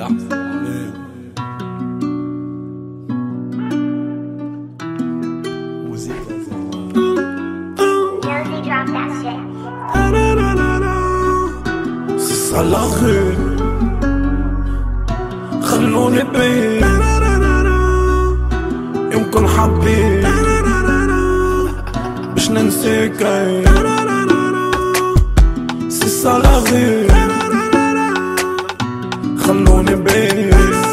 عالآخر خلوني بيه يمكن حبيت باش ننسيك سيس عالآخر خلوني بيه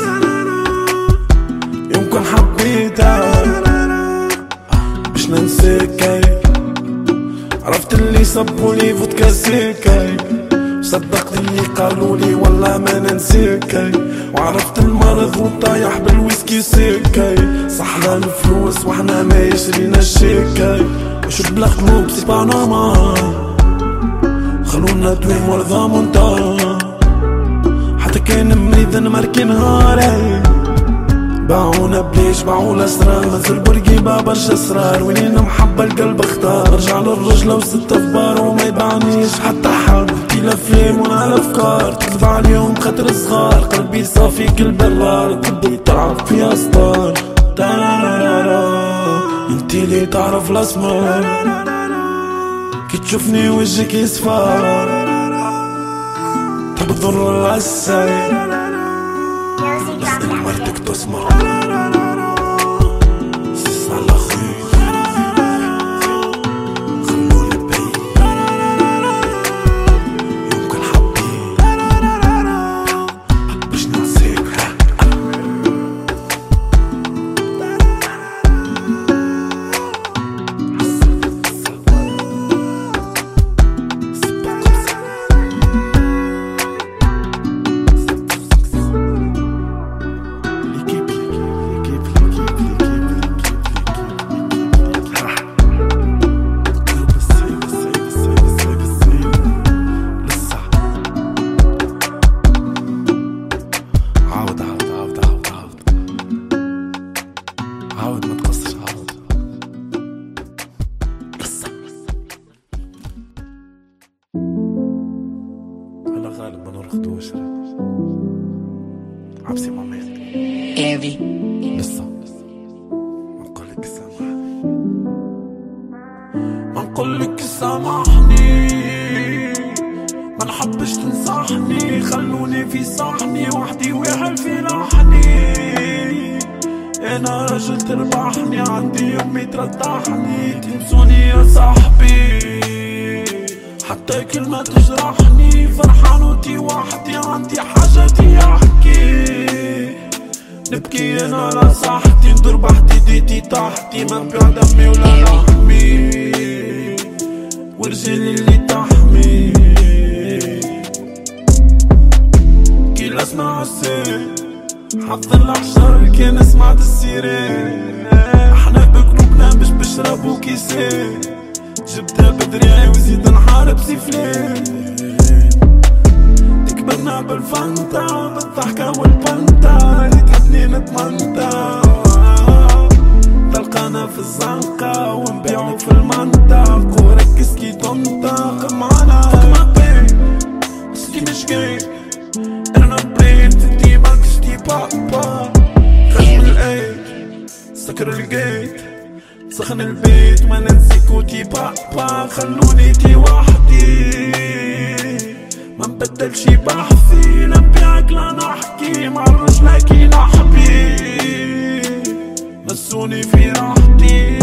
يمكن حبيت باش ننسيك. عرفت اللي صبولي فودكا سيكاي، صدقت اللي قالولي والله ما ننسيكاي، وعرفت المرض وطايح بالويسكي سيكاي. صحنا الفلوس وحنا ما يشرينا الشيكاي، وش بلا قلوب سي با نورمال، خلونا دوي مرضى منطقة. حتى كان مريض نمركي نهاري، باعونا بليش باعوا الاسرار، مثل برقيبة برشا اسرار. وينين محبة القلب اختار، رجع للرجلة وستة فبار وما يبعنيش حتى حد. انتي الافلام وانا الافكار، تكذب عليهم خاطر صغار. قلبي صافي كل برار، تبدو تعرف فيها اسطار. انتي اللي تعرف الاسمار، كي تشوفني وجهك يصفر، تحب تضر العساي بس مرتك تسمع. سيس عالآخر خلوني بيه يمكن حبيت باش ننسيك. عاود ما تقصرش، عاود قصة. هلا غالب ما نرخدوش عبسي مامين Envy لسه ما نقولك سامحني، ما نقولك سامحني، ما نحبش تنصحني. خلوني في صحني وحدي ويحل في لحني. انا راجل تربحني، عندي امي ترضحني. تنسوني يا صاحبي حتى كلمة تجرحني. فرحان وتي وحدي، عندي حاجتي احكي. نبكي انا على صحتي، ندور بحدي ديتي تحتي. ما نبيع دمي ولا لحمي، ورجلي اللي تحمي. كي لا اسمع السيل حط العشر كان سمعت السيرين. احنا بقلوبنا مش بشربو كيسين، جبتها بدري وزيد نحارب سيفلين. تكبرنا بالفانتا بالضحكة والبنتا، اللي تحبني نتمنتا. تلقانا في الزنقة ونبيعو في المنطق، وركز كي تنطق معانا. فك ما بين سكي مش جاي انا بلين تدي ماكش دي بابا. خرج من الايد سكر الجيت، سخن البيت ما ننسيك وتي بابا. خلوني تي وحدي ما نبدلش بحثي. نبيعك لا نحكي مع الرجلة كي لحبي. نسوني في راحتي،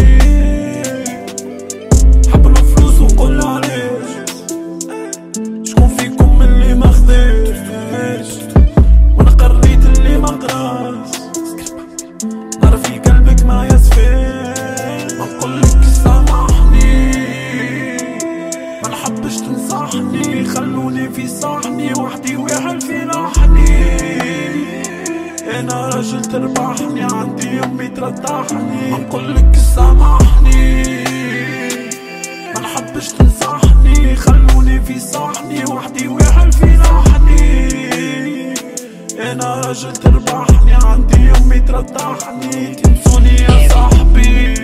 حب الفلوس وقول عليش شكون فيكم من اللي ما خذيش. وانا قريت اللي ما قراش، نار في قلبك ما يسفيش. ما نقولك سامحني، ما نحبش تنصحني. خلوني في صحني وحدي ويحل في لحني. انا راجل تربحني، عندي امي ترضحني. ما نقولك سامحني، ما نحبش تنصحني. خلوني في صحني وحدي ويحل في لحني. انا راجل تربحني، عندي امي ترضحني. تنسوني يا صاحبي